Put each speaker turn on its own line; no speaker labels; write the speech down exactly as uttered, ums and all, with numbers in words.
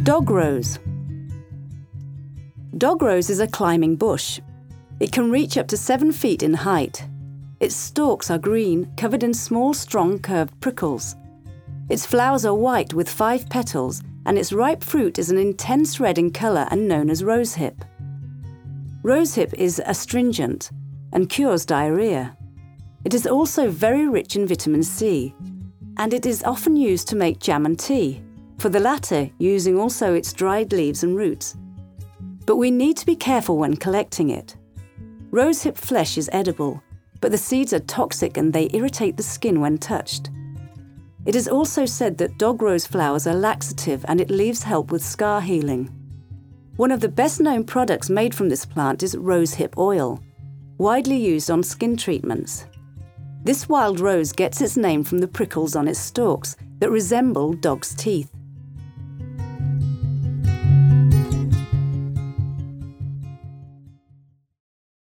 Dog rose. Dog rose is a climbing bush. It can reach up to seven feet in height. Its stalks are green, covered in small, strong, curved prickles. Its flowers are white with five petals, and its ripe fruit is an intense red in colour and known as rosehip. Rosehip is astringent and cures diarrhoea. It is also very rich in vitamin C, and it is often used to make jam and tea, for the latter using also its dried leaves and roots. But we need to be careful when collecting it. Rosehip flesh is edible, but the seeds are toxic and they irritate the skin when touched. It is also said that dog rose flowers are laxative and it leaves help with scar healing. One of the best-known products made from this plant is rosehip oil, widely used on skin treatments. This wild rose gets its name from the prickles on its stalks that resemble dog's teeth.